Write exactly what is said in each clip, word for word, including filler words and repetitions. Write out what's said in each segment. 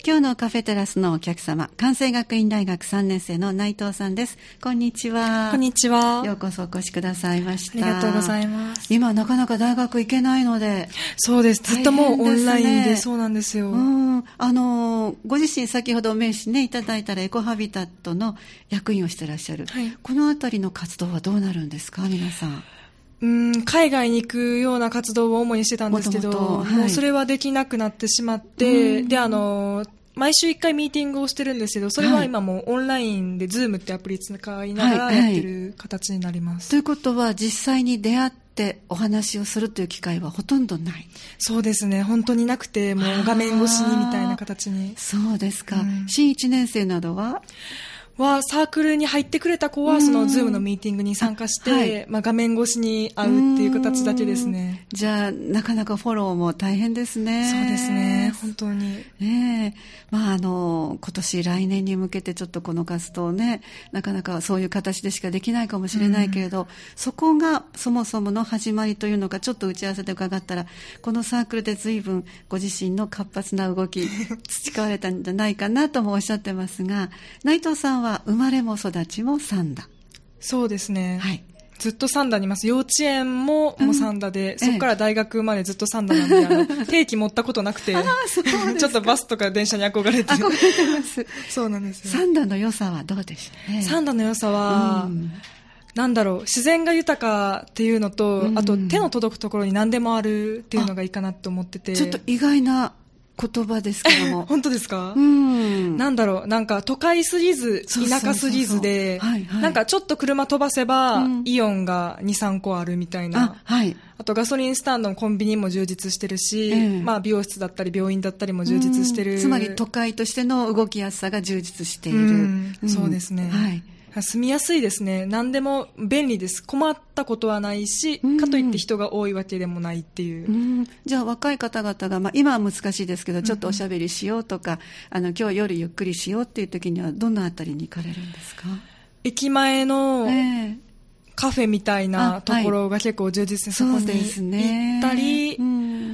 今日のカフェテラスのお客様、関西学院大学さんねん生の内藤さんです。こんにちは。 こんにちは。 ようこそお越しくださいました。 ありがとうございます。 今なかなか大学行けないので。 そうです。ずっともうオンラインで、そうなんですよ。 うん。あの、ご自身先ほど名刺ね、いただいたらエコハビタットの役員をしてらっしゃる。はい、このあたりの活動はどうなるんですか、皆さん。 うん、海外に行くような活動を主にしてたんですけど、もともと、はい、もうそれはできなくなってしまって、で、あの、毎週一回ミーティングをしてるんですけど、それは今もうオンラインで Zoom ってアプリ使いながらやってる形になります。 はいはい、ということは実際に出会ってお話をするという機会はほとんどない。 そうですね。本当になくて、もう画面越しにみたいな形に。 そうですか。うん、新いちねん生などはは、サークルに入ってくれた子は、そのズームのミーティングに参加して、はい、まあ画面越しに会うっていう形だけですね。 じゃあ、なかなかフォローも大変ですね。 そうですね。本当に。 ねえ。まああの、今年来年に向けてちょっとこの活動ね、なかなかそういう形でしかできないかもしれないけれど、そこがそもそもの始まりというのがちょっと打ち合わせで伺ったら、このサークルで随分ご自身の活発な動き、培われたんじゃないかなともおっしゃってますが、内藤さんは生まれも育ちも三田。 そうですね。 はい。 ずっと三田にいます。幼稚園ももう三田で、うん、そこから大学までずっと三田なんで、ええ、あの定期持ったことなくて、 あそうですかちょっとバスとか電車に憧れて。 憧れてます。 そうなんですよ。 三田の良さはどうでしょうね。 三田の良さは、うん、なんだろう、自然が豊かっていうのと、うん、あと手の届くところに何でもあるっていうのがいいかなと思ってて。 ちょっと意外な言葉ですけども。 本当ですか？ うん。 なんだろう、なんか都会すぎず、田舎すぎずで、なんかちょっと車飛ばせば、うん、イオンがに、さんこあるみたいな。 あ、はい。 あとガソリンスタンドもコンビニも充実してるし、ええ、まあ美容室だったり病院だったりも充実してる。 つまり都会としての動きやすさが充実している。 うんうん、そうですね。 はい。 住みやすいですね。何でも便利です。困ったことはないし、うん、かといって人が多いわけでもないっていう。 うん、じゃあ若い方々が、まあ、今は難しいですけど、ちょっとおしゃべりしようとか、うん、あの今日夜ゆっくりしようっていう時にはどのあたりに行かれるんですか？ 駅前のカフェみたいなところが結構充実して、はい、そこに行ったり、うん、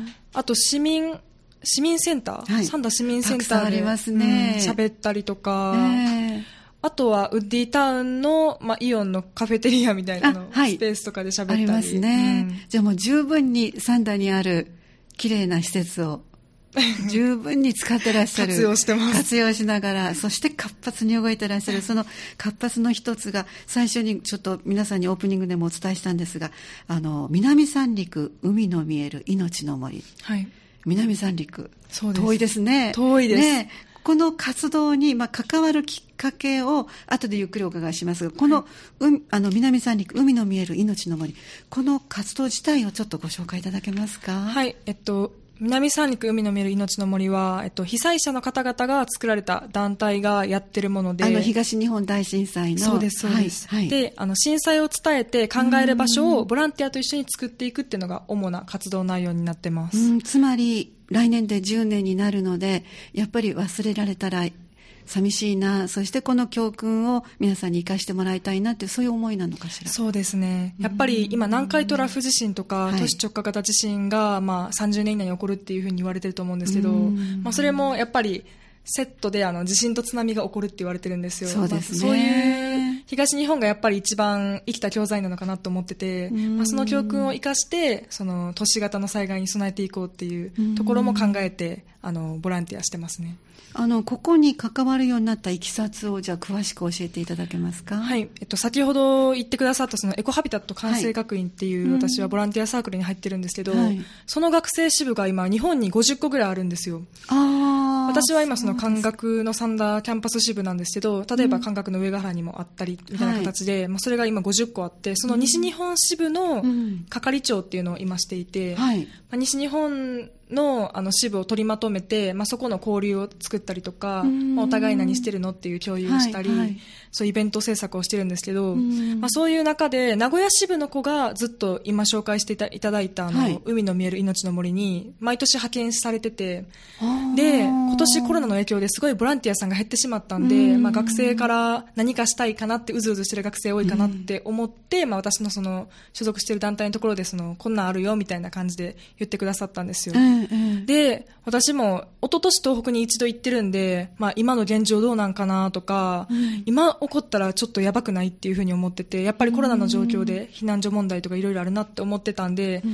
あと市民市民センター、はい、三田市民センターでたくさんありますね。 喋、うん、ったりとか。 えーあとはウッディタウンの、まあ、イオンのカフェテリアみたいなの、はい、スペースとかで喋ったり。 ありますね。うん、じゃあもう十分に三田にある綺麗な施設を十分に使ってらっしゃる。 活用してます。 活用しながら、そして活発に動いてらっしゃる。その活発の一つが、最初にちょっと皆さんにオープニングでもお伝えしたんですが、あの、南三陸、海の見える命の森。 はい。 南三陸。 そうです。 遠いですね。 遠いです。ね。 この活動に、まあ、関わるきっかけを後でゆっくりお伺いしますが、この、はい、あの南三陸海の見える命の森、この活動自体をちょっとご紹介いただけますか？ はい、えっと南三陸海の見える命の森は、えっと、被災者の方々が作られた団体がやってるもので、 あの東日本大震災のそうですそうです、はいはい、であの震災を伝えて考える場所をボランティアと一緒に作っていくっていうのが主な活動内容になってます。 うん、つまり来年でじゅうねんになるので、やっぱり忘れられたら寂しいな、そしてこの教訓を皆さんに生かしてもらいたいなっていう、そういう思いなのかしら。 そうですね。やっぱり今南海トラフ地震とか都市直下型地震がまあさんじゅうねん以内に起こるっていうふうに言われてると思うんですけど、まあそれもやっぱりセットであの地震と津波が起こるって言われてるんですよ。 そうですね。 まあ、そういう東日本がやっぱり一番生きた教材なのかなと思ってて、まあ、その教訓を生かしてその都市型の災害に備えていこうっていうところも考えてあのボランティアしてますね。 あのここに関わるようになったいきさつをじゃあ詳しく教えていただけますか？ はい、えっと、先ほど言ってくださったそのエコハビタット関西学院っていう、はい、私はボランティアサークルに入ってるんですけど、はい、その学生支部が今日本にごじゅっこぐらいあるんですよ。 あ、 私は今その関学の三田キャンパス支部なんですけど、例えば関学の上ヶ原にもあったりみたいな形で、うん、まあ、それが今ごじゅっこあって、その西日本支部の係長っていうのを今していて、うん、はい、まあ、西日本の, あの支部を取りまとめて、まあ、そこの交流を作ったりとか、まあ、お互い何してるのっていう共有をしたり、はいはい、そういうイベント制作をしてるんですけど、まあ、そういう中で名古屋支部の子がずっと今紹介していた, いただいたあの、はい、海の見える命の森に毎年派遣されてて、で今年コロナの影響ですごいボランティアさんが減ってしまったんで、まあ、学生から何かしたいかなってうずうずしてる学生多いかなって思って、まあ、私のその所属してる団体のところでそのこんなんあるよみたいな感じで言ってくださったんですよ。 ええ、 で、私も一昨年東北に一度行ってるんで、まあ今の現状どうなんかなとか、うん、今起こったらちょっとやばくないっていうふうに思ってて、やっぱりコロナの状況で避難所問題とかいろいろあるなって思ってたんで、うん、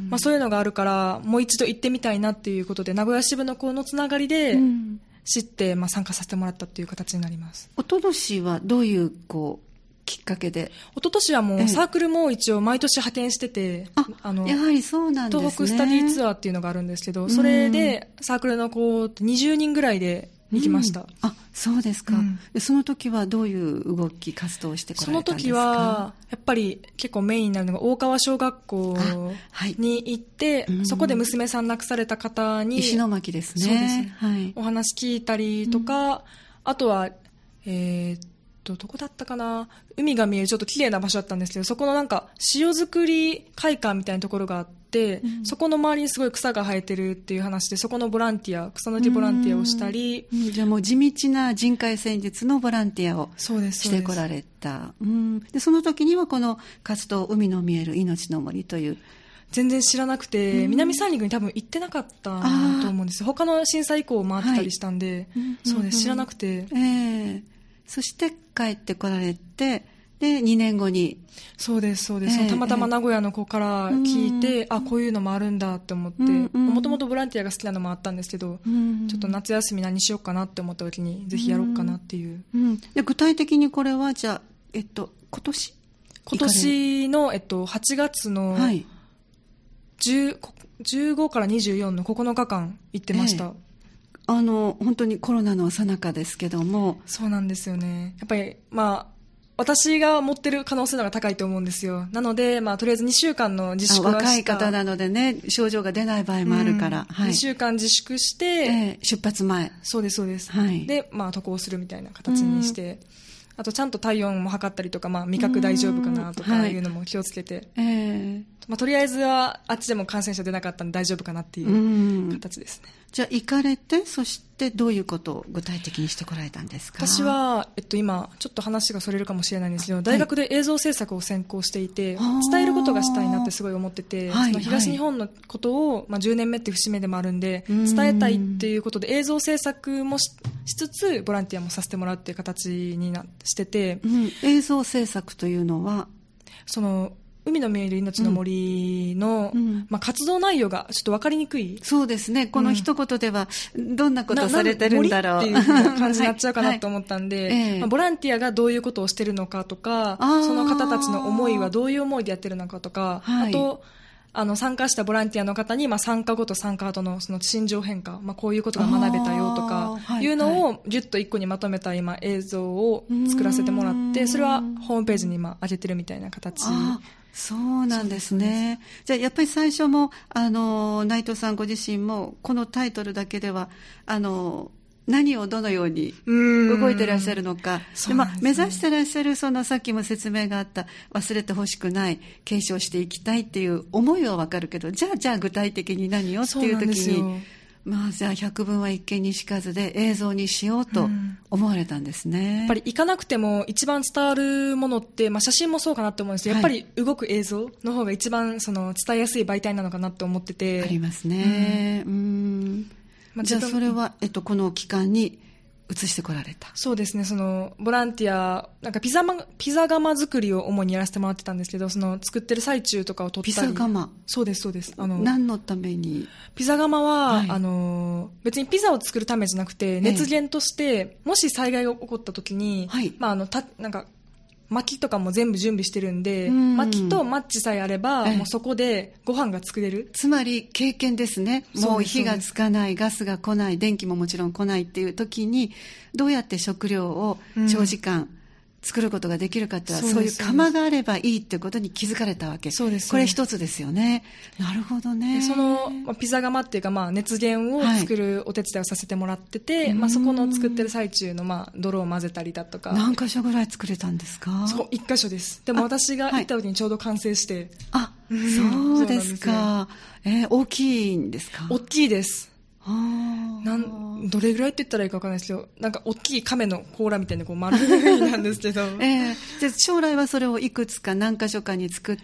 まあそういうのがあるから、もう一度行ってみたいなっていうことで、名古屋支部の子のつながりで知って、まあ参加させてもらったっていう形になります。 一昨年はどういう、こう、きっかけで。 一昨年はもうサークルも一応毎年派遣してて、 あ, あのやはりそうなんですね。 東北スタディツアーっていうのがあるんですけど、それでサークルの子にじゅうにんぐらいで行きました。うん、 あ、そうですか、うん、でその時はどういう動き活動をしてこられたんですか？ その時はやっぱり結構メインになるのが大川小学校に行って、はい、そこで娘さん亡くされた方に石巻ですね。 そうですね、 はい、 お話聞いたりとか、うん、あとはえーどこだったかな、海が見えるちょっと綺麗な場所だったんですけど、そこのなんか塩作り会館みたいなところがあって、うん、そこの周りにすごい草が生えてるっていう話で、そこのボランティア、草抜きボランティアをしたり、 うん、じゃあもう地道な人海戦術のボランティアをしてこられた。うん、でその時にはこの活動、海の見える命の森という全然知らなくて、うん、南三陸に多分行ってなかったと思うんです。他の震災以降回ってたりしたんで、はい、そうです、知らなくて、 えー、そして帰ってこられて、でにねんごにそうですそうです、えー、たまたま名古屋の子から聞いて、えー、あ、こういうのもあるんだって思って、もともとボランティアが好きなのもあったんですけど、うん、ちょっと夏休み何しようかなって思った時にぜひやろうかなっていう、 うんうん、で具体的にこれはじゃあ、えっと、今年今年の、えっと、はちがつの、はい、じゅう じゅうごからにじゅうよんのここのかかん行ってました。えーあの本当にコロナの最中ですけども。 そうなんですよね。やっぱりまあ私が持ってる可能性の方が高いと思うんですよ。なのでまあとりあえずにしゅうかんの自粛はした。 若い方なのでね、症状が出ない場合もあるから、うん、はい、 にしゅうかん自粛して、 えー、出発前。 そうですそうです、 はい、 でまあ渡航するみたいな形にして、あとちゃんと体温も測ったりとか、まあ、味覚大丈夫かなとかいうのも気をつけて、はい、えーまあ、とりあえずはあっちでも感染者出なかったんで大丈夫かなっていう形ですね。 じゃあ行かれて、そしてどういうことを具体的にしてこられたんですか？ 私は、えっと、今ちょっと話がそれるかもしれないんですけど、大学で映像制作を専攻していて、はい、伝えることがしたいなってすごい思ってて、はい、その東日本のことを、まあ、じゅうねんめっていう節目でもあるんで伝えたいっていうことで映像制作も し, しつつボランティアもさせてもらうっていう形になしてて、 うん、映像制作というのはその海の見える命の森の、うんうんまあ、活動内容がちょっと分かりにくい。 そうですね。この一言ではどんなことをされてるんだろう、 うん、ななっていう感じになっちゃうかなと思ったんで、はいはいまあ、ボランティアがどういうことをしてるのかとか、その方たちの思いはどういう思いでやってるのかとか、はい、あとあの参加したボランティアの方に、まあ、参加後と参加後のその心情変化、まあ、こういうことが学べたよとかいうのをギュッと一個にまとめた今映像を作らせてもらって、それはホームページに今上げてるみたいな形。 そうなんですね。じゃあやっぱり最初もあの内藤さんご自身もこのタイトルだけではあの何をどのように動いてらっしゃるのか、で、まあ、目指してらっしゃるそのさっきも説明があった忘れてほしくない継承していきたいっていう思いはわかるけど、じゃあじゃあ具体的に何をっていう時にまあじゃあ百聞は一見にしかずで映像にしようと思われたんですね。 やっぱり行かなくても一番伝わるものって、まあ、写真もそうかなと思うんですけど、はい、やっぱり動く映像の方が一番その伝えやすい媒体なのかなと思ってて。 ありますね。うん、うんまあ、じゃあそれは、えっと、この期間に移してこられた。 そうですね。そのボランティアなんかピザマピザ窯作りを主にやらせてもらってたんですけど、その作ってる最中とかを撮ったり。 ピザ窯。 そうですそうです。 あの何のために？ ピザ窯は、はい、あの別にピザを作るためじゃなくて熱源として、ええ、もし災害が起こった時に、はい、まああのたなんか薪とかも全部準備してるんで、ん薪とマッチさえあれば、ええ、もうそこでご飯が作れる。 つまり経験ですね。もう火がつかない、ガスが来ない、電気ももちろん来ないっていう時にどうやって食料を長時間作ることができるかっていうのは、うん、そういう窯があればいいってことに気づかれたわけ。 そうです。 これ一つですよね。なるほどね。 その、まあ、ピザ窯っていうか、まあ、熱源を作るお手伝いをさせてもらってて、はいまあ、そこの作ってる最中の、まあ、泥を混ぜたりだとか。 何箇所ぐらい作れたんですか？ そう、一箇所です。でも私が行った時にちょうど完成して。 あ、はい、そうですか。えー、大きいんですか？ 大きいです。 なんどれぐらいって言ったらいいか分からないですけど、なんか大きい亀の甲羅みたいなこう丸いなんですけど、 えー、じゃあ将来はそれをいくつか何箇所かに作って、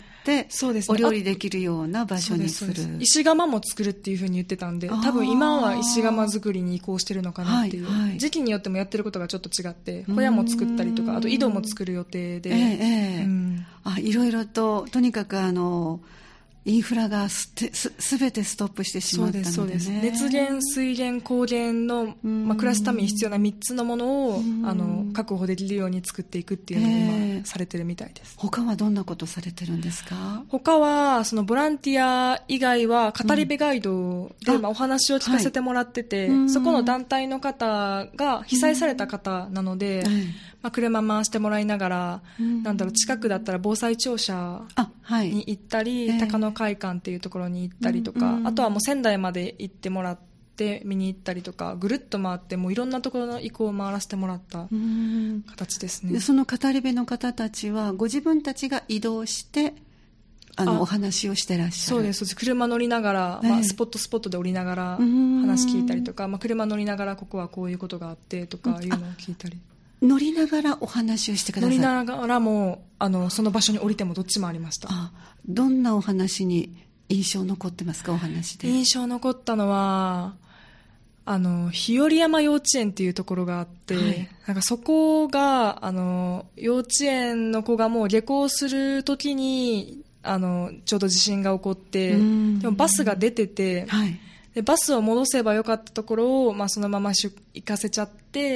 そうですね、お料理できるような場所にする。 そうです、石窯も作るっていうふうに言ってたんで、多分今は石窯作りに移行してるのかなっていう、はいはい、時期によってもやってることがちょっと違って、小屋も作ったりとか、あと井戸も作る予定で、えーえーうん、 あいろいろととにかくあのインフラがすてす全てストップしてしまったので、ね、そうですそうです。 熱源、水源、光源の、まあ、暮らすために必要なみっつのものをあの確保できるように作っていくっていうのを今されてるみたいです。 他はどんなことされてるんですか？ 他はそのボランティア以外は語り部ガイドで、うんまあ、お話を聞かせてもらってて、はい、そこの団体の方が被災された方なので、うんまあ、車回してもらいながら、うん、なんだろう近くだったら防災庁舎に行ったり、はい、高野会館っていうところに行ったりとか、うん、あとはもう仙台まで行ってもらって見に行ったりとか、ぐるっと回ってもういろんなところの移行を回らせてもらった形ですね。 でその語り部の方たちはご自分たちが移動してあのお話をしてらっしゃる。 そうです。車乗りながら、まあ、スポットスポットで降りながら話聞いたりとか、まあ、車乗りながらここはこういうことがあってとかいうのを聞いたり、 乗りながらお話をしてください。 乗りながらもあのその場所に降りてもどっちもありました。あ、 どんなお話に印象残ってますか？お話で印象残ったのはあの日和山幼稚園っていうところがあって、はい、なんかそこがあの幼稚園の子がもう下校する時にあのちょうど地震が起こって、でもバスが出てて、はい、でバスを戻せばよかったところを、まあ、そのまま行かせちゃって、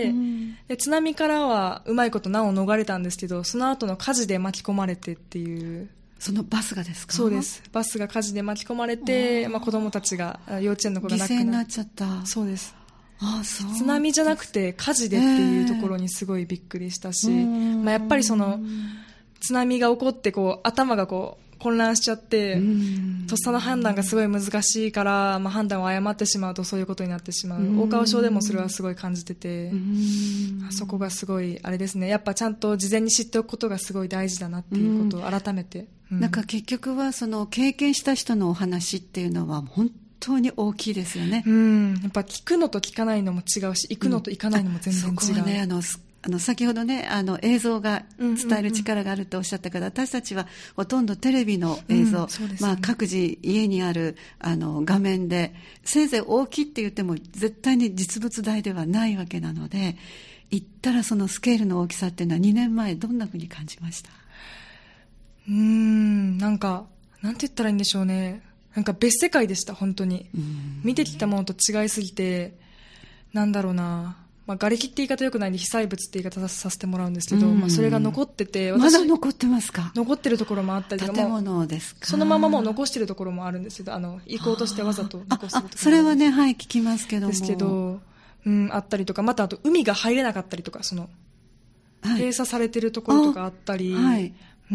で津波からはうまいこと難を逃れたんですけど、その後の火事で巻き込まれてっていう。 そのバスがですか？ そうです。バスが火事で巻き込まれて、まあ、子供たちが幼稚園の子が亡くな犠牲になっちゃった。 そうです。 ああ、そう。 津波じゃなくて火事でっていうところにすごいびっくりしたし、まあ、やっぱりその津波が起こってこう頭がこう混乱しちゃって、とっさの判断がすごい難しいから、まあ、判断を誤ってしまうとそういうことになってしまう。大川小でもそれはすごい感じてて、あそこがすごいあれですね、やっぱちゃんと事前に知っておくことがすごやっぱちゃんと事前に知っておくことがすごい大事だなっていうことを改めて、 うん、なんか結局はその経験した人のお話っていうのは本当に大きいですよね。 うん、やっぱ聞くのと聞かないのも違うし、行くのと行かないのも全然違う、うん、そこはね、 あのあの先ほどね、あの映像が伝える力があるとおっしゃったから、うんうんうん、私たちはほとんどテレビの映像、うんね、まあ、各自家にあるあの画面でせいぜい大きいって言っても絶対に実物大ではないわけなので、行ったらそのスケールの大きさっていうのはにねんまえどんなふうに感じました？ うーん、なんかなんて言ったらいいんでしょうね、なんか別世界でした。本当に見てきたものと違いすぎて、なんだろうな、まあ、瓦礫って言い方よくないんで被災物って言い方させてもらうんですけど、まあ、それが残ってて、 まだ残ってますか？ 残ってるところもあったりとか、 建物ですか？ そのままもう残してるところもあるんですけど、あの行こうとしてわざと残してるところもあるんです。 それはね、はい、聞きますけどもですけど、うん、あったりとか、またあと海が入れなかったりとか、その、はい、閉鎖されてるところとかあったり、はい、うん、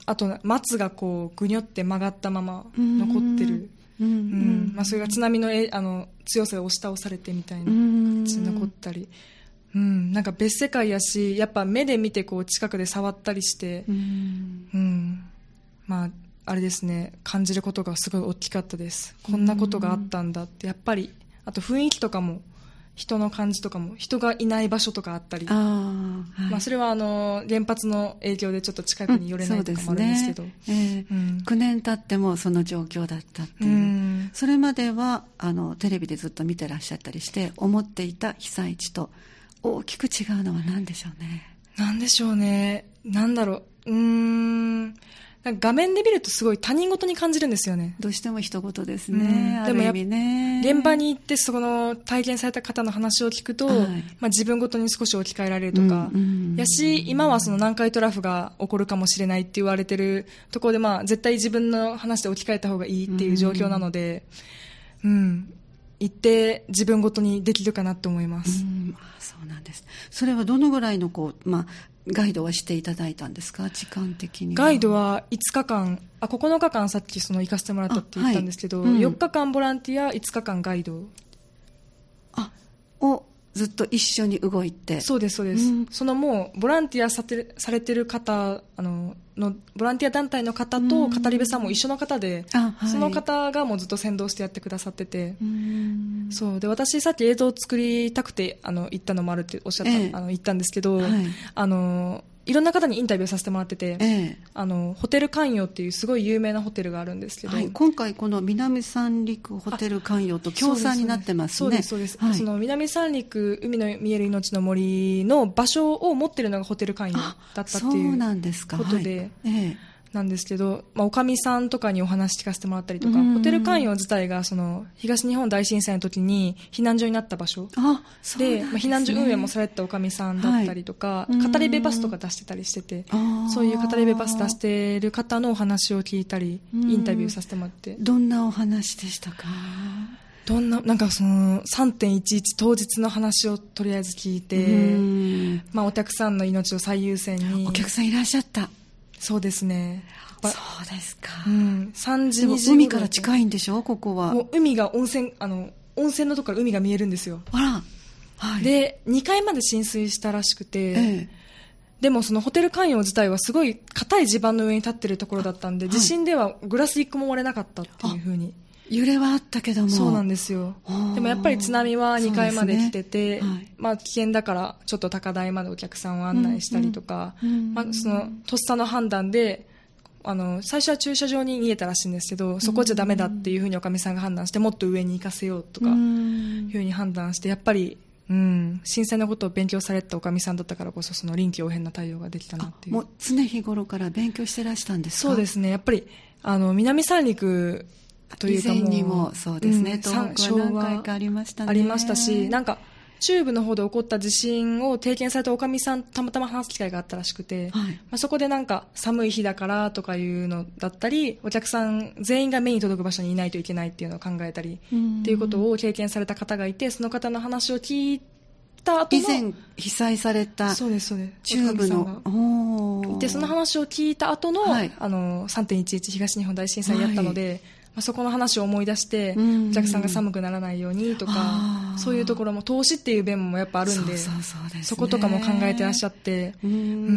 あと松がこうぐにょって曲がったまま残ってる、うんうんうんまあ、それが津波の、えあの強さで押し倒されてみたいな形で残ったり、うん、なんか別世界やし、やっぱ目で見てこう近くで触ったりして、うんうん、まああれですね、感じることがすごい大きかったです。こんなことがあったんだって。やっぱりあと雰囲気とかも、人の感じとかも、人がいない場所とかあったり、あ、はいまあ、それはあの原発の影響でちょっと近くに寄れないとかもあるんですけど、うんそうですねえーうん、きゅうねん経ってもその状況だったっていう、うん、それまではあのテレビでずっと見てらっしゃったりして思っていた被災地と大きく違うのは何でしょうね。 何でしょうね、なんだろう、うーんなんか画面で見るとすごい他人事に感じるんですよね。 どうしても人事ですね、うん、 でもやっぱね、現場に行ってその体験された方の話を聞くと、はいまあ、自分ごとに少し置き換えられるとか、うんうん、やし今はその南海トラフが起こるかもしれないって言われてるところで、まあ、絶対自分の話で置き換えた方がいいっていう状況なので、うん、うん、行って自分ごとにできるかなと思います。 うん、あ、そうなんです。それはどのぐらいのこう、まあガイドはしていただいたんですか？時間的には。 ガイドはいつかかん、あ、ここのかかんさっきその行かせてもらったって言ったんですけど、はいうん、よっかかんボランティア、いつかかんガイドあをずっと一緒に動いて。 そうですそうです、うん、そのもうボランティアさてされてる方あののボランティア団体の方と語り部さんも一緒の方で、はい、その方がもうずっと先導してやってくださってて、そうで私さっき映像を作りたくてあの行ったのもあるっておっしゃった、ええ、あの言ったんですけど、はい、あのいろんな方にインタビューさせてもらってて、ええ、あのホテル関与っていうすごい有名なホテルがあるんですけど、はい、 今回この南三陸ホテル関与と協賛になってますね。 そうですそうです、はい、その南三陸海の見える命の森の場所を持ってるのがホテル関与だったっていうことで、 そうなんですか、はい、ええ、 なんですけど、まあ、おかみさんとかにお話聞かせてもらったりとか、ホテル関与自体がその東日本大震災の時に避難所になった場所あ で, で、まあ、避難所運営もされたおかみさんだったりとか、はい、語り部バスとか出してたりしてて、そういう語り部バス出してる方のお話を聞いたりインタビューさせてもらって、 どんなお話でしたか？ どんな、なんかその さんてんいちいち 当日の話をとりあえず聞いて、まあ、お客さんの命を最優先に。 お客さんいらっしゃった？ そうですね。 そうですか、 うん、さんじにじ海から近いんでしょここは。 もう海が温泉、あの温泉のとこから海が見えるんですよ。 あら、はい、 でにかいまで浸水したらしくて、ええ、でもそのホテル関与自体はすごい硬い地盤の上に立ってるところだったんで、はい、地震ではグラスいっこも割れなかったっていう風に。 揺れはあったけども。 そうなんですよ。でもやっぱり津波はにかいまで来てて、ね、はい、まあ、危険だからちょっと高台までお客さんを案内したりとか、うんうん、まあ、そのとっさの判断であの最初は駐車場に逃げたらしいんですけど、そこじゃダメだっていうふうにおかみさんが判断して、もっと上に行かせようとかいうふうに判断して、やっぱり、うん、震災のことを勉強されたおかみさんだったからこそ、その臨機応変な対応ができたなっていう。 もう常日頃から勉強してらしたんですか？ そうですね。やっぱりあの南三陸というかもう以前にもそうですね、うん、東北は何回かありましたね。 ありましたし、なんか中部の方で起こった地震を経験されたおかみさんたまたま話す機会があったらしくて、はい、まあ、そこでなんか寒い日だからとかいうのだったり、お客さん全員が目に届く場所にいないといけないっていうのを考えたりっていうことを経験された方がいて、その方の話を聞いた後の以前被災された中部ので、その話を聞いた後の、はい、あの さんてんいちいち 東日本大震災やったので、はい、そこの話を思い出して、お客さんが寒くならないようにとか、そういうところも投資っていう弁もやっぱあるんで、そうそうそうですね、そことかも考えてらっしゃって、うん、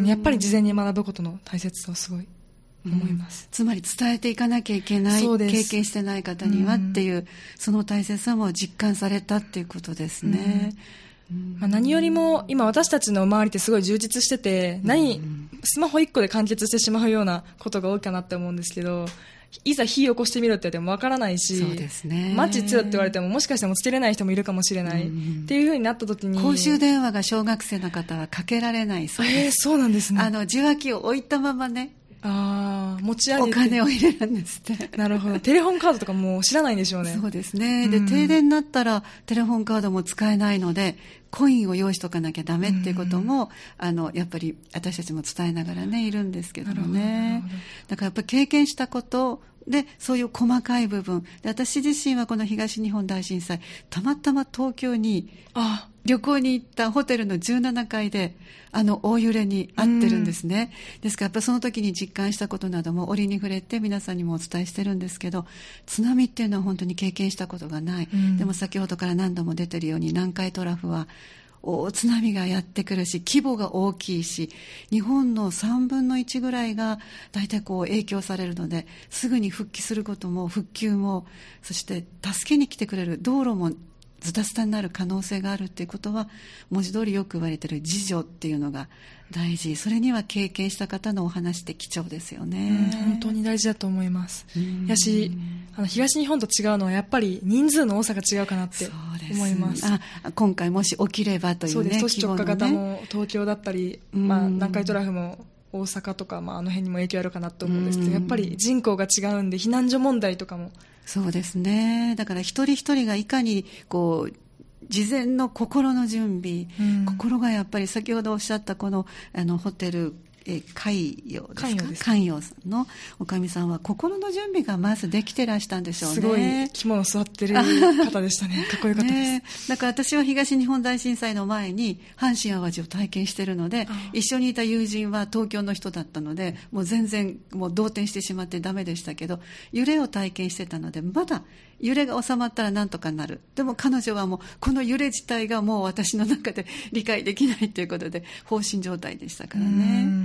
やっぱり事前に学ぶことの大切さをすごい思います、 うん、つまり伝えていかなきゃいけない、経験してない方にはっていう、うん、その大切さも実感されたっていうことですね、 うん、まあ、何よりも今私たちの周りってすごい充実してて、何スマホいっこで完結してしまうようなことが多いかなって思うんですけど、いざ火を起こしてみろって言ってもわからないし、 そうですね、 マッチつよって言われてももしかしてもつけれない人もいるかもしれない、うん、っていう風になった時に、 公衆電話が小学生の方はかけられないそうです。 えー、そうなんですね。 あの受話器を置いたままね、 あ持ち上げてお金を入れるんですって。 なるほど。テレホンカードとかも知らないんでしょうね。 そうですね。で、うん、停電になったらテレホンカードも使えないので、コインを用意しとかなきゃダメっていうことも、うん、あのやっぱり私たちも伝えながらねいるんですけどもね。だからやっぱり経験したことで、そういう細かい部分で、私自身はこの東日本大震災、たまたま東京に旅行に行ったホテルのじゅうななかいであの大揺れに遭ってるんですね、うん、ですからやっぱその時に実感したことなども折に触れて皆さんにもお伝えしてるんですけど、津波っていうのは本当に経験したことがない、うん、でも先ほどから何度も出てるように南海トラフは大津波がやってくるし、規模が大きいし、日本のさんぶんのいちぐらいが大体こう影響されるので、すぐに復帰することも復旧も、そして助けに来てくれる道路もズタズタになる可能性があるっていうことは、文字通りよく言われている自助っていうのが大事。それには経験した方のお話って貴重ですよね、 うん、本当に大事だと思います。やし、あの東日本と違うのはやっぱり人数の多さが違うかなって思います。 あ、今回もし起きればというね、 そうです。都市直下型も東京だったり、まあ、南海トラフも大阪とか、まあ、あの辺にも影響あるかなと思うんですけど、やっぱり人口が違うんで避難所問題とかも。 そうですね。だから一人一人がいかにこう事前の心の準備、うん、心がやっぱり先ほどおっしゃったこのあのホテルえ海洋ですか、関与です。関与さんのおかみさんは心の準備がまずできてらしたんでしょうね。 すごい肝の座ってる方でしたね。かっこよかったです、ね、 だから私は東日本大震災の前に阪神・淡路を体験しているので、一緒にいた友人は東京の人だったので、もう全然もう動転してしまってダメでしたけど、揺れを体験してたので、まだ揺れが収まったらなんとかなる。でも彼女はもうこの揺れ自体がもう私の中で理解できないということで放心状態でしたからね。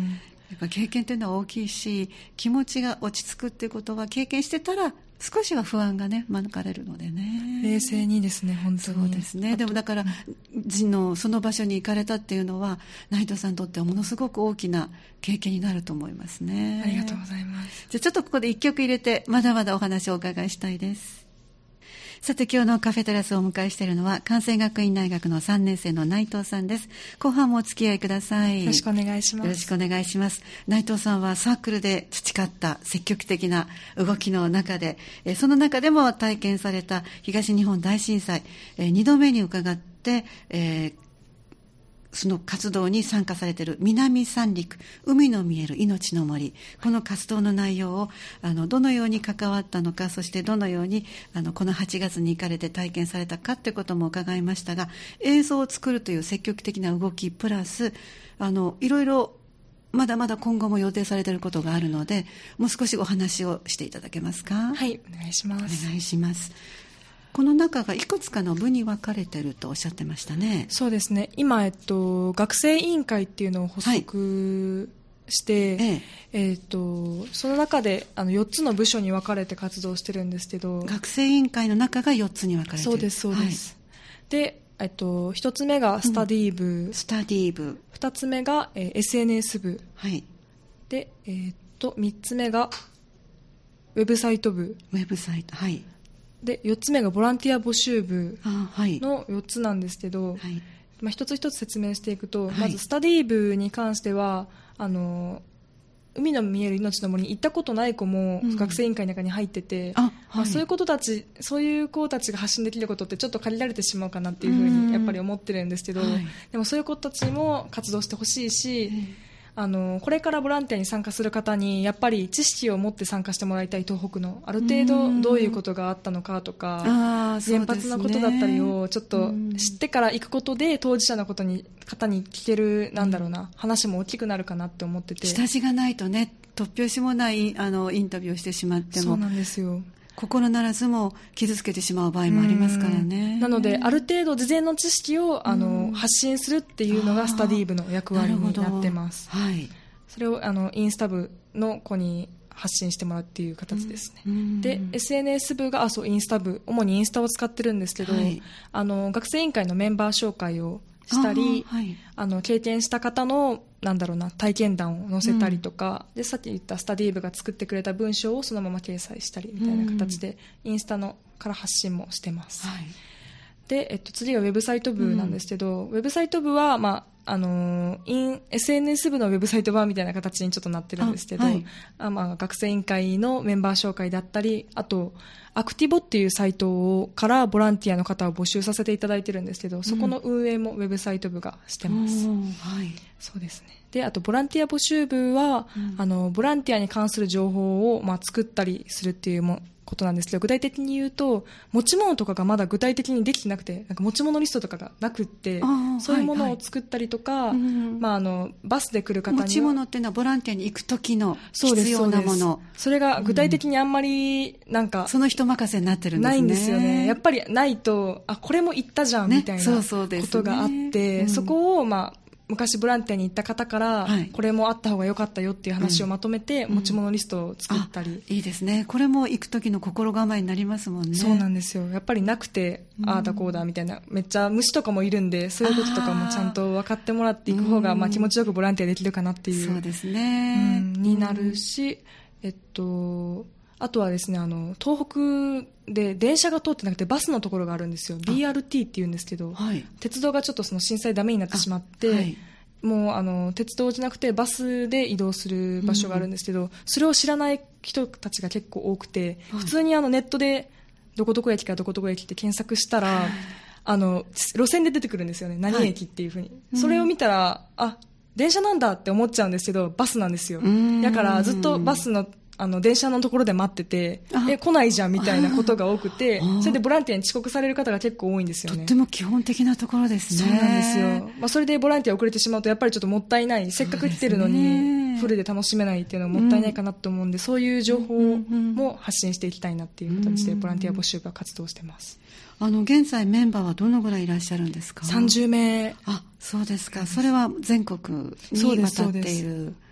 やっぱ経験というのは大きいし、気持ちが落ち着くっていうことは経験してたら少しは不安がね免れるのでね。 冷静にですね、本当に。 そうですね。でもだから人のその場所に行かれたっていうのは内藤さんにとってはものすごく大きな経験になると思いますね。 ありがとうございます。 じゃあちょっとここで一曲入れてまだまだお話をお伺いしたいです。さて今日のカフェテラスをお迎えしているのは関西学院大学のさんねん生の内藤さんです。後半もお付き合いください。 よろしくお願いします。 よろしくお願いします。内藤さんはサークルで培った積極的な動きの中で、えその中でも体験された東日本大震災、えにどめに伺って、えーその活動に参加されている南三陸海の見える命の森、この活動の内容をあのどのように関わったのか、そしてどのようにあのこのはちがつに行かれて体験されたかということも伺いましたが、映像を作るという積極的な動きプラスあのいろいろまだまだ今後も予定されていることがあるので、もう少しお話をしていただけますか。 はい、お願いします。 お願いします。この中がいくつかの部に分かれているとおっしゃってましたね。 そうですね。今、えっと、学生委員会っていうのを発足して、はい、えええっと、その中であのよっつの部署に分かれて活動してるんですけど、 学生委員会の中がよっつに分かれている。 そうです、そうです。はい、で、えっと、ひとつめがスタディ部、うん、 スタディ部、 ふたつめが、えー、エスエヌエス 部、 はい、 で、えー、っとみっつめがウェブサイト部、 ウェブサイト、はい、 でよっつめがボランティア募集部のよっつなんですけど、はい、まあ、一つ一つ説明していくと、はい、まずスタディ部に関してはあの海の見える命の森に行ったことない子も学生委員会の中に入ってて、うん、あ、はい、まあ、そういう子たちそういう子たちが発信できることってちょっと借りられてしまうかなっていうふうにやっぱり思ってるんですけど、はい、でもそういう子たちも活動してほしいし、うん、あのこれからボランティアに参加する方にやっぱり知識を持って参加してもらいたい。東北のある程度どういうことがあったのかとか、原発のことだったりをちょっと知ってから行くことで当事者のことに方に聞ける、なんだろうな、話も大きくなるかなって思ってて、 下地がないとね、突拍子もないあのインタビューをしてしまっても、 そうなんですよ、 心ならずも傷つけてしまう場合もありますからね。 なのである程度事前の知識をあの発信するっていうのがスタディ部の役割になってます。はい、それをあのインスタ部の子に発信してもらうっていう形ですね。で エスエヌエス 部があそうインスタ部、主にインスタを使ってるんですけど、はい、あの学生委員会のメンバー紹介をしたり、あ、はい、あの経験した方のなんだろうな体験談を載せたりとか、うん、でさっき言ったスタディ部が作ってくれた文章をそのまま掲載したりみたいな形で、うん、インスタのから発信もしてます。はい、で、えっと、次はウェブサイト部なんですけど、うん、ウェブサイト部は、まああのイン エスエヌエス 部のウェブサイト版みたいな形にちょっとなってるんですけど、あ、はい、あ、まあ、学生委員会のメンバー紹介だったり、あとアクティボっていうサイトをからボランティアの方を募集させていただいてるんですけど、そこの運営もウェブサイト部がしてます。うん、はい、そうですね。で、あとボランティア募集部は、うん、あのボランティアに関する情報を、まあ、作ったりするっていうもことなんですけど、具体的に言うと持ち物とかがまだ具体的にできてなくて、なんか持ち物リストとかがなくって、そういうものを作ったりとか、はいはい、まあ、あのバスで来る方に持ち物っていうのはボランティアに行く時の必要なもの、 そ, それが具体的にあんまりなんか、 うん、その人任せになってるんですね。 ないんですよね。やっぱりないと、あ、これも行ったじゃんみたいなことがあって、ね、 そうそうですね、うん、そこをまあ昔ボランティアに行った方から、はい、これもあった方が良かったよっていう話をまとめて、うん、持ち物リストを作ったり、 いいですね。これも行く時の心構えになりますもんね。 そうなんですよ。やっぱりなくて、うん、ああだこうだみたいな、めっちゃ虫とかもいるんで、そういうこととかもちゃんと分かってもらっていく方が、まあ、気持ちよくボランティアできるかなっていう、 そうですね、 うん、になるし、えっとあとはですね、あの東北で電車が通ってなくてバスのところがあるんですよ。 ビーアールティー っていうんですけど、はい、鉄道がちょっとその震災ダメになってしまって、はい、もうあの鉄道じゃなくてバスで移動する場所があるんですけど、うん、それを知らない人たちが結構多くて、はい、普通にあのネットでどこどこ駅からどこどこ駅って検索したら、はい、あの路線で出てくるんですよね。何駅っていうふうに、はい、それを見たら、うん、あ、電車なんだって思っちゃうんですけど、バスなんですよ。だからずっとバスのあの電車のところで待ってて、え来ないじゃんみたいなことが多くて、それでボランティアに遅刻される方が結構多いんですよね。 とっても基本的なところですね。 そうなんですよ。まあ、それでボランティア遅れてしまうとやっぱりちょっともったいない。せっかく来てるのにフルで楽しめないっていうのはもったいないかなと思うんで、うん、そういう情報も発信していきたいなっていう形でボランティア募集が活動してます。 あの現在メンバーはどのぐらいいらっしゃるんですか？ さんじゅうめい。 あ、そうですか。それは全国に渡っている。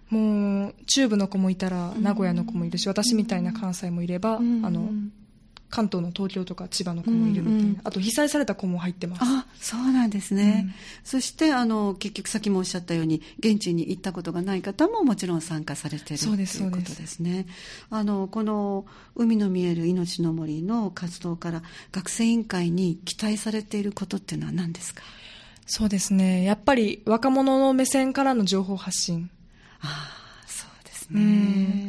もう中部の子もいたら名古屋の子もいるし、私みたいな関西もいれば、あの関東の東京とか千葉の子もいるみたいな、うんうん、あと被災された子も入ってます。 あ、そうなんですね、うん、そしてあの結局さっきもおっしゃったように現地に行ったことがない方ももちろん参加されているということですね。あのこの海の見える命の森の活動から学生委員会に期待されていることっていうのは何ですか？ そうですね、やっぱり若者の目線からの情報発信。 ああ、そうですね、うん、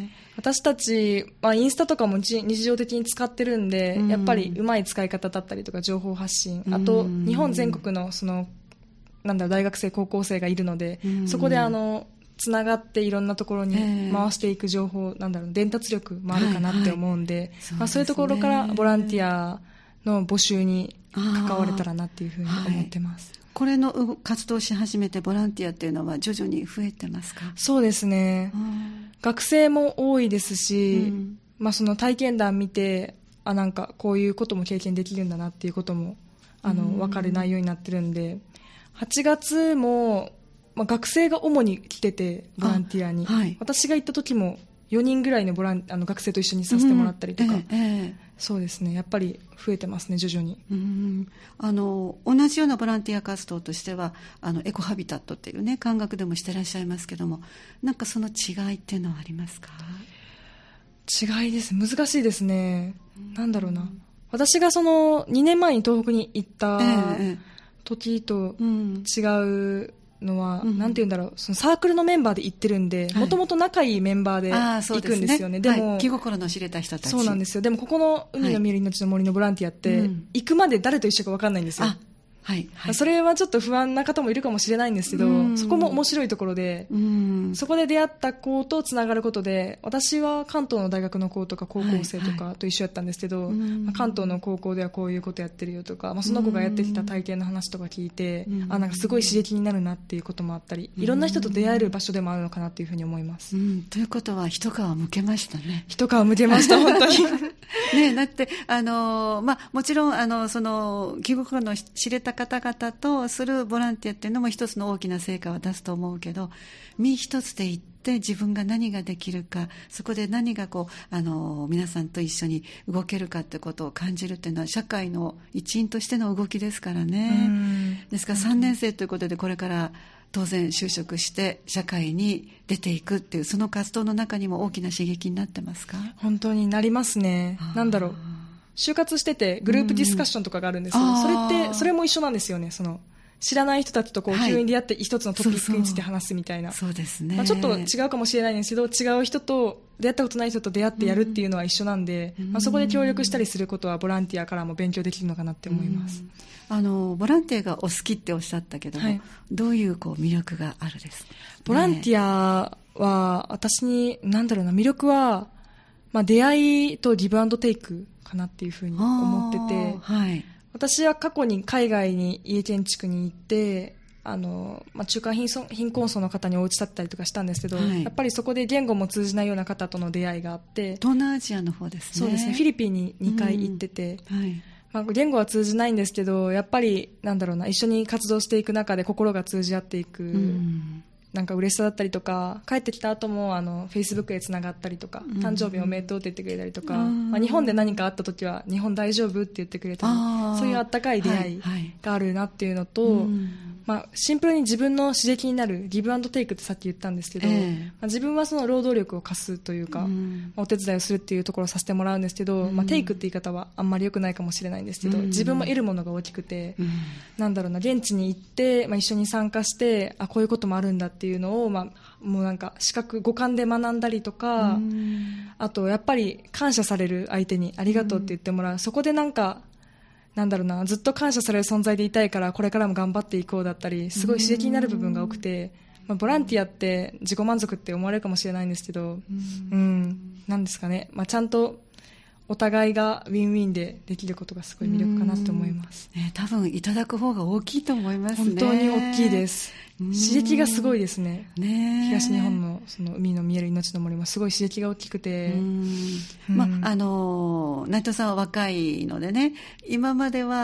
私たち、まあ、インスタとかも日常的に使ってるんで、うん、やっぱりうまい使い方だったりとか情報発信、あと日本全国のそのなんだろう大学生高校生がいるので、うん、そこであのつながっていろんなところに回していく情報、えー、なんだろう伝達力もあるかなって思うんで、はいはい、そうまあ、そういうところからボランティアの募集に関われたらなっていうふうに思ってます。 これの活動し始めてボランティアっていうのは徐々に増えてますか？ そうですね、学生も多いですし、うんまあ、その体験談見てあなんかこういうことも経験できるんだなっていうこともあの、うん、分かる内容になってるんで、はちがつも、まあ、学生が主に来ててボランティアに、はい、私が行った時もよにんぐらいのボランあの学生と一緒にさせてもらったりとか、うんえええ、そうですね、やっぱり増えてますね徐々に。 うんあの同じようなボランティア活動としてはあのエコハビタットっていうね感覚でもしてらっしゃいますけども、なんかその違いっていうのはありますか？ 違いです難しいですね、うん、なんだろうな、私がそのにねんまえに東北に行った時と違うのは、うん、なんて言うんだろう、そのサークルのメンバーで行ってるんで、もともと仲いいメンバーで行くんですよね。でも、 はい、気心の知れた人たち。 そうなんですよ。でもここの海の見える命の森のボランティアって、はい、行くまで誰と一緒か分かんないんですよ。あはいはい、それはちょっと不安な方もいるかもしれないんですけど、そこも面白いところで、そこで出会った子とつながることで、私は関東の大学の子とか高校生とかと一緒やったんですけど、はいはいまあ、関東の高校ではこういうことやってるよとか、まあ、その子がやってきた体験の話とか聞いて、あなんかすごい刺激になるなっていうこともあったり、いろんな人と出会える場所でもあるのかなっていうふうに思います。 うんということは一皮むけましたね。 一皮むけました本当にね、だってあの、まあ、もちろんあのその気心の知れた方々とするボランティアっていうのも一つの大きな成果は出すと思うけど、身一つで行って自分が何ができるか、そこで何がこうあの皆さんと一緒に動けるかってことを感じるっていうのは社会の一員としての動きですからね。ですからさんねん生ということでこれから当然就職して社会に出ていくっていうその活動の中にも大きな刺激になってますか？ 本当になりますね。なんだろう、就活しててグループディスカッションとかがあるんですけど、うん、それってそれも一緒なんですよね。その知らない人たちとこう急に出会って一つのトピックについて話すみたいな、 そうですね、 まあ、ちょっと違うかもしれないんですけど、違う人と出会ったことない人と出会ってやるっていうのは一緒なんで、うんまあ、そこで協力したりすることはボランティアからも勉強できるのかなって思います。 うん、あのボランティアがお好きっておっしゃったけども、はい、どういうこう魅力があるですか？ ボランティアは私に何だろうな、魅力は、まあ、出会いとギブアンドテイクかなっていうふうに思ってて、はい、私は過去に海外に家建築に行ってあの、まあ、中間貧貧困層の方にお家建てたりとかしたんですけど、はい、やっぱりそこで言語も通じないような方との出会いがあって、 東南アジアの方ですね。 そうですね、フィリピンににかい行ってて、うんはいまあ、言語は通じないんですけど、やっぱりなんだろうな、一緒に活動していく中で心が通じ合っていく、うんなんか嬉しさだったりとか、帰ってきた後もあの Facebook でつながったりとか、うん、誕生日おめでとうって言ってくれたりとか、うんまあ、日本で何かあった時は日本大丈夫って言ってくれたり、そういうあったかい出会いがあるなっていうのと、はいはいうんまあ、シンプルに自分の刺激になるギブアンドテイクってさっき言ったんですけど、えーまあ、自分はその労働力を貸すというか、うんまあ、お手伝いをするっていうところをさせてもらうんですけど、うんまあ、テイクって言い方はあんまり良くないかもしれないんですけど、うん、自分も得るものが大きくて、うん、なんだろうな、現地に行って、まあ、一緒に参加してあこういうこともあるんだっていうのを、まあもうなんか視覚五感で学んだりとか、あとやっぱり感謝される相手にありがとうって言ってもらう、そこでなんかなんだろうな、ずっと感謝される存在でいたいからこれからも頑張っていこうだったり、すごい刺激になる部分が多くて、まあ、ボランティアって自己満足って思われるかもしれないんですけど、うん、なんですかね、まあ、ちゃんとお互いがウィンウィンでできることがすごい魅力かなと思います、 ね、多分いただく方が大きいと思いますね。 本当に大きいです。刺激がすごいです ね, ね東日本 の, その海の見える命の森もすごい刺激が大きくて、うんまあ、あの内藤さんは若いのでね、今までは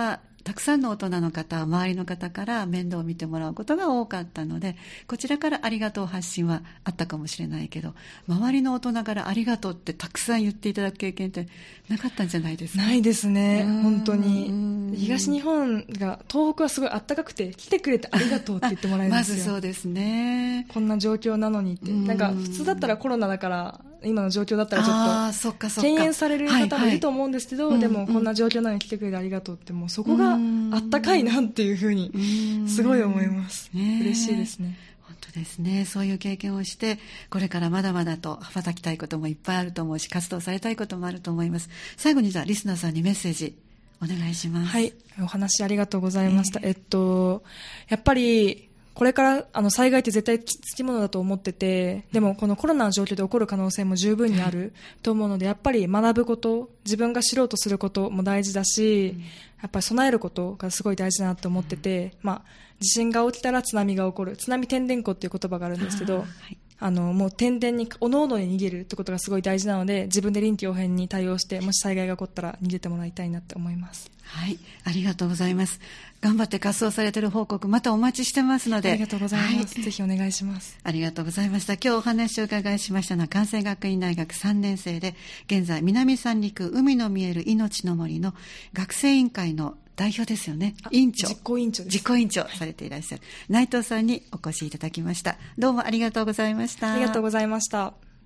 たくさんの大人の方、周りの方から面倒を見てもらうことが多かったので、こちらからありがとう発信はあったかもしれないけど、周りの大人からありがとうってたくさん言っていただく経験ってなかったんじゃないですか？ ないですね、本当に。東日本が、東北はすごいあったかくて、来てくれてありがとうって言ってもらえるんですよ。 まずそうですね。 こんな状況なのにって。なんか普通だったらコロナだから今の状況だったらちょっと敬遠される方もいると思うんですけど、はいはい、でもこんな状況なのに来てくれてありがとうって、もうそこがあったかいなっていうふうにすごい思います。嬉しいですね。 本当ですね。そういう経験をしてこれからまだまだと羽ばたきたいこともいっぱいあると思うし、活動されたいこともあると思います。最後にじゃあリスナーさんにメッセージお願いします。 はい、お話ありがとうございました。えー、えっとやっぱりこれからあの災害って絶対つきものだと思ってて、でもこのコロナの状況で起こる可能性も十分にあると思うので、やっぱり学ぶこと、自分が知ろうとすることも大事だし、やっぱり備えることがすごい大事だなと思ってて、まあ、地震が起きたら津波が起こる、津波てんでんこっていう言葉があるんですけど、あのもう天然におのおのに逃げるってことがすごい大事なので、自分で臨機応変に対応して、もし災害が起こったら逃げてもらいたいなって思います。 はい、ありがとうございます。頑張って活動されている報告またお待ちしてますので。 ありがとうございます、はい、ぜひお願いします。 ありがとうございました。今日お話をお伺いしましたのは関西学院大学さんねん生で、現在南三陸海の見える命の森の学生委員会の代表ですよね。委員長、 実行委員長です。 実行委員長されていらっしゃる、はい、内藤さんにお越しいただきました。どうもありがとうございました。 ありがとうございました。